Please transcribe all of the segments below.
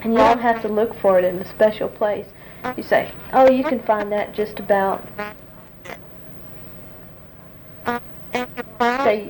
and you don't have to look for it in a special place. You say, oh, you can find that just about. Say,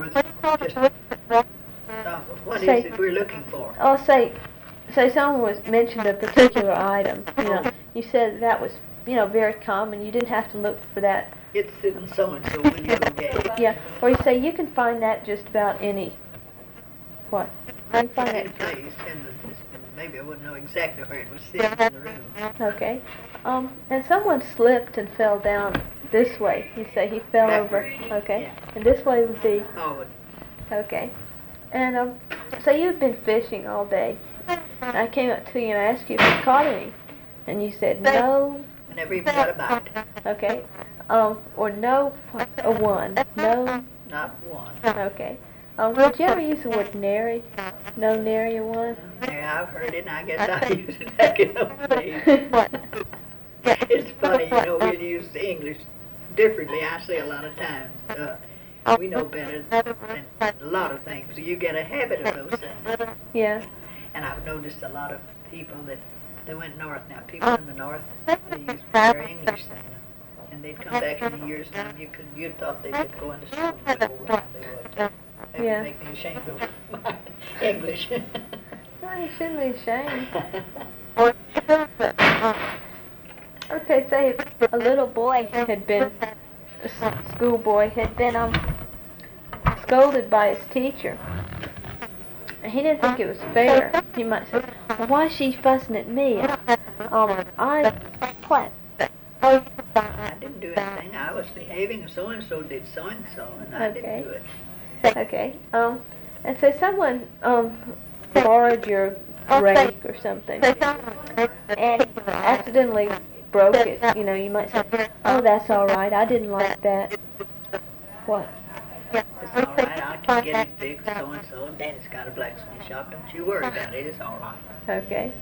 what is it we're looking for? Oh, say someone mentioned a particular item. You said that was, very common. You didn't have to look for that. It's in so and so when you go get it. Yeah, or you say you can find that just about any. What? You can find Any that. place, maybe I wouldn't know exactly where it was sitting in the room. Okay. And someone slipped and fell down this way. You say he fell over. Okay. Yeah. And this way would be. Forward. Okay. And say you've been fishing all day. And I came up to you and I asked you if you caught any, and you said no. I never even got a bite. Okay. Or no, a one. No. Not one. Okay. Did you ever use the word nary? No, nary a one? Yeah, I've heard it, and I guess I use it back in those days. It's funny, we'll use the English differently, I say a lot of times. We know better than a lot of things. So you get a habit of those things. Yeah. And I've noticed a lot of people that they went north. Now, people in the north, they use very English things. And they'd come back in a year's time. You'd thought they'd been going to school the whole time they would. That would make me ashamed of my English. No, you shouldn't be ashamed. Okay, say a little boy had been, a schoolboy had been scolded by his teacher. And he didn't think it was fair. He might say, well, why is she fussing at me? What? I didn't do anything. I was behaving, and so-and-so did so-and-so, and I didn't do it. Okay. And so someone borrowed your rake or something, and accidentally broke it. You might say, oh, that's all right. I didn't like that. What? It's all right. I can get it fixed, so-and-so. Daddy's got a blacksmith shop. Don't you worry about it. It's all right. Okay.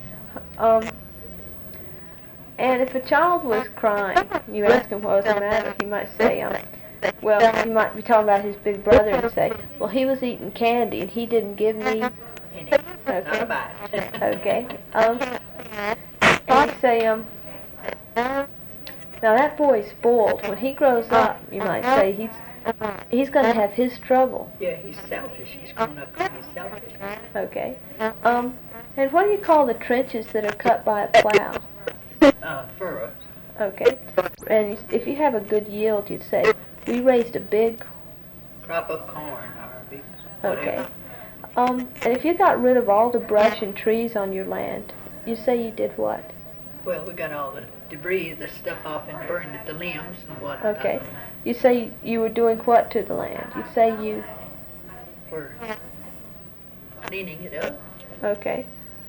And if a child was crying, you ask him what was the matter, he might say, well, you might be talking about his big brother and say, well, he was eating candy and he didn't give me. Okay. Okay. And you say, now that boy's spoiled. When he grows up, you might say he's going to have his trouble. Yeah, he's selfish. He's grown up to be selfish. Okay. And what do you call the trenches that are cut by a plow? Furrows. Okay. And if you have a good yield, you'd say, we raised a big crop of corn or a big whatever. Okay. And if you got rid of all the brush and trees on your land, you say you did what? Well, we got all the debris, the stuff off and burned it, the limbs and what. Okay. You say you were doing what to the land? You say you were cleaning it up. Okay.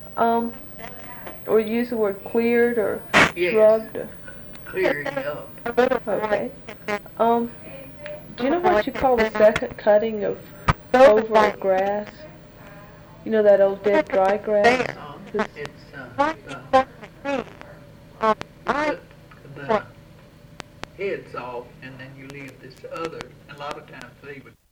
Or use the word cleared or shrugged? Or clearing up. Okay. Do you know what you call the second cutting of over grass? You know that old dead dry grass? It's the heads off, and then you leave this other. A lot of times they would